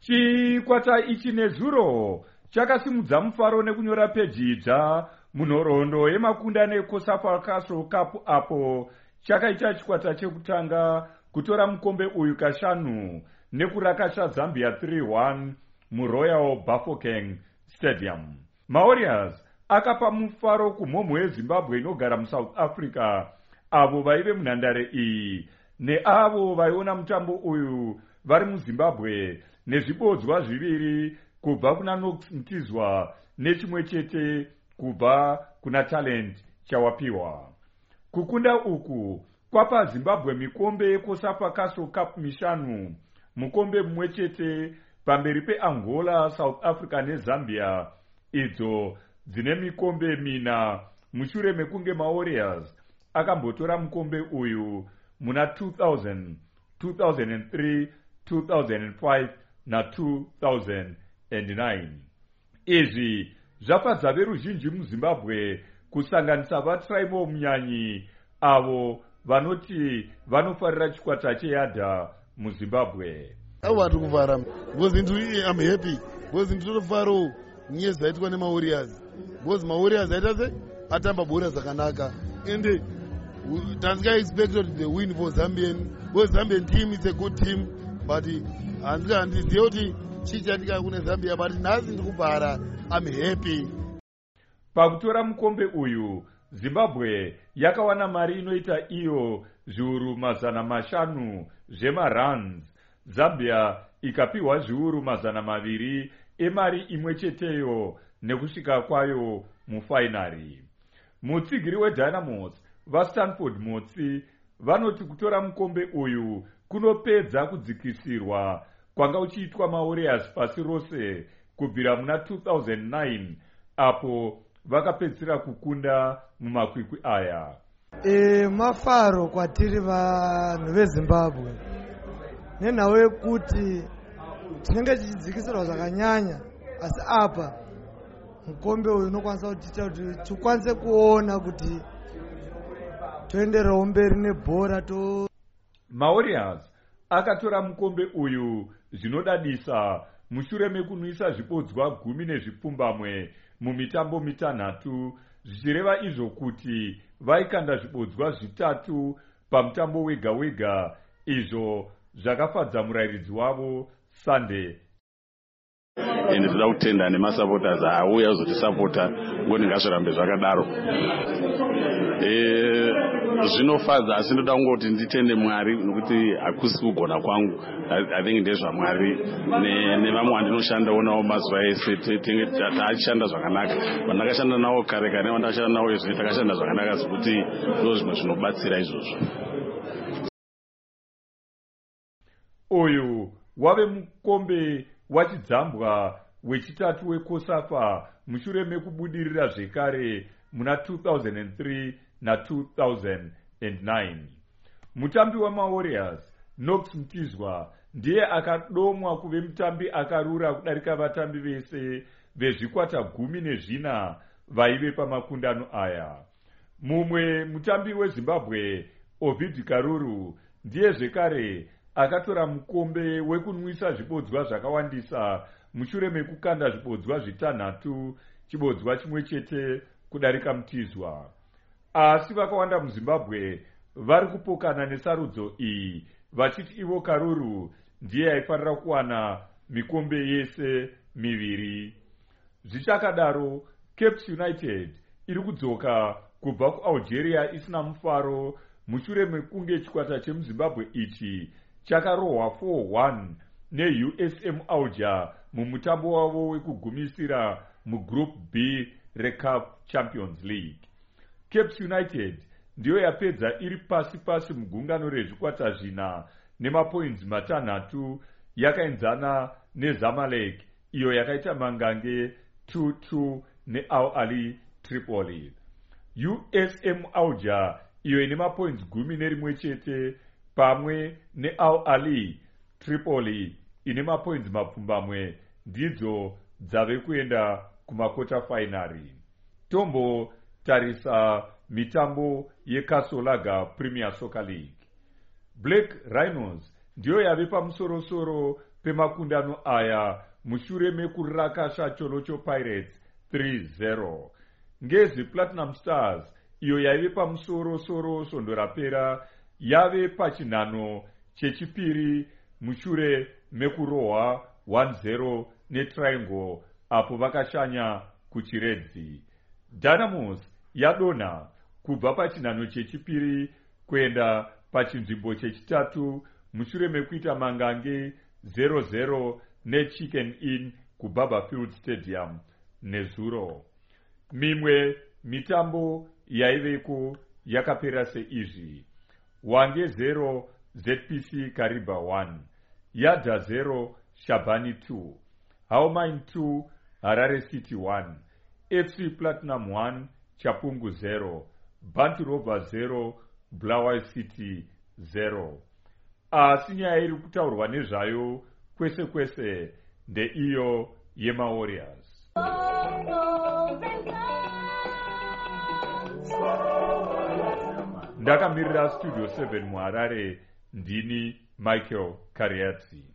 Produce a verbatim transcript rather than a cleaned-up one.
Chikwata ichi nezuro chakasimudza mufaro nekunyora peji idzva munhoroondo yemakundano eCOSAFA Castle Cup apo chakaita chikwata chekutanga kutora mukombe uyu kashanu nekurakasha Zambia three one muRoyal Bafokeng Stadium. MaWarriors akapa mufaro kumhomho yeZimbabwe inogara muSouth Africa avo vaive munhandare iyi neavo vaiona mutambo uyu vari muZimbabwe nezvibodzwa zviviri kubva kuna Knox Mtizwa nechimwe chete kubva kuna Talent Chawapiwa. Kukunda uku kwapa Zimbabwe mikombe yeCOSAFA Castle Cup mishanu, mukombe mumwe chete pamberi peAngola, South Africa neZambia idzo dzine mikombe mina mushure mekunge MaWarriors akambotora mukombe uyu muna two thousand, two thousand three, two thousand five na two thousand nine. Izvi zvafadza veruzhinji muZimbabwe kusanganisa vaTribal munyanyi avo vanoti vanofarira chikwata cheyadha muZimbabwe. Awatu kuvara because into I'm happy because into faro nyaya dzaitwa neMaWarriors because MaWarriors aita se atamba bhora zvakanaka ende tanzika expected the win for Zambian because Zambian team is a good team but hanzika handizive kuti chichatika kune Zambia but nhasi ndikubhara I'm happy. Pakutora mukombe uyu Zimbabwe yakawana mari inoita iyo zviuru mazana mashanu zvemaruns. Zambia ikapiwa zviuru mazana maviri emari imwe cheteyo nekusvika kwayo mufainari. Mutsigiri weDynamos vaStanford Motsi vanoti kutora mukombe uyu kunopedza kudzikisirwa kwanga uchiitwa MaWarriors pasi rose kubvira muna two thousand nine apo vakapedzisira kukunda mumakwikwi aya. E, mafaro kwatiri vanhu veZimbabwe nenhau yekuti tinenge tichidzikisirwa zvakanyanya, asi apa mukombe uyu unokwanisa kutiita kuti tikwanise kuona kuti toenderawo mberi nebhora to. MaWarriors akatora mukombe uyu zvinodadisa mushure mekunwisa zvibodzwa gumi nezvipfumbamwe mumitambo mitanhatu, zvichireva izvo kuti vaikanda zvibodzwa zvitatu pamutambo wega wega, izvo zvakafadza murayiridzi wavo Sunday. Ende toda kutenda nemasupporters auya kuzotisapota ngoni ngazvirambe zvakadaro. Eh zvinofadza asi ndoda kungoti nditende Mwari nokuti hakusi kugona kwangu. I think ndezva Mwari nevamwe vandinoshandawo navo mazuva ese taachishanda zvakanaka. Vandakashanda navo kare kare vandakashanda navo izvo takashanda zvakanaka zvokuti ndozvimwe zvinobatsira izvozvo. Uyu wave mukombe wachidzambwa wechitatu weCOSAFA mushure mekubudirira zvekare muna two thousand three na two thousand nine. Mutambi wamaWarriors Knox Mtizwa ndiye akadomwa kuve mutambi akarura kudarika vatambi vese vezvikwata gumi nezvina vaive pamakundano aya. Mumwe mutambi weZimbabwe Ovid Karuru ndiye zvekare akatora mukombe wekunwisa zvibodzwa zvakawandisa mushure mekukanda zvibodzwa zvitanhatu, chibodzwa chimwe chete kudarika Mtizwa. Asi vakawanda muZimbabwe vari kupokana nesarudzo iyi vachiti ivo Karuru ndiye aifanira kuwana mikombe yese miviri. Zvichakadaro, Cape United iri kudzoka kubva kuAlgeria isina mufaro mushure mekunge chikwata chemuZimbabwe ichi chakarohwa four one neU S M Alger mumutambo wavo wekugumisira mugroup B reCAF Champions League. Cape United ndiyo yapedza iri pasi pasi mugungano rezvikwata zvina nemapoints matanhatu, yakaenzana neZamalek iyo yakaita mangange two two neAl Ahly Tripoli. U S M Alger iyo ine mapoints gumi nerimwe chete pamwe neAl Ahly Tripoli ine mapoints mapfumbamwe ndidzo dzave kuenda kumakota finari. Tombo tarisa mitambo yeKasolaga Premier Soccer League. Black Rhinos ndiyo yave pamusoro-soro pemakundano aya mushure mekurakasha Cholocho Pirates three zero. Ngezi Platinum Stars iyo yaive pamusoro soro svondo rapera yave pachinhano chechipiri mushure mekurohwa one zero neTriangle apo vakashanya kuchiredzi. Dynamos yadonha kubva pachinhano chechipiri kuenda pachinzvimbo chechitatu mushure mekuita mangange zero zero neChicken Inn kuBarberfield Stadium nezuro. Mimwe mitambo yaiveko yakapera seizvi: Wange zero Z P C Kariba one, Yadha zero Shabani two, Haumain two Harare City one, F C Platinum one Chapungu zero, Bantu Rover zero Bulawayo City zero. Asi nyaya iri kutaurwa nezvayo kwese kwese ndeiyo yemaWarriors. Ndakamirira Studio seven muHarare, ndini Michael Kariatsi.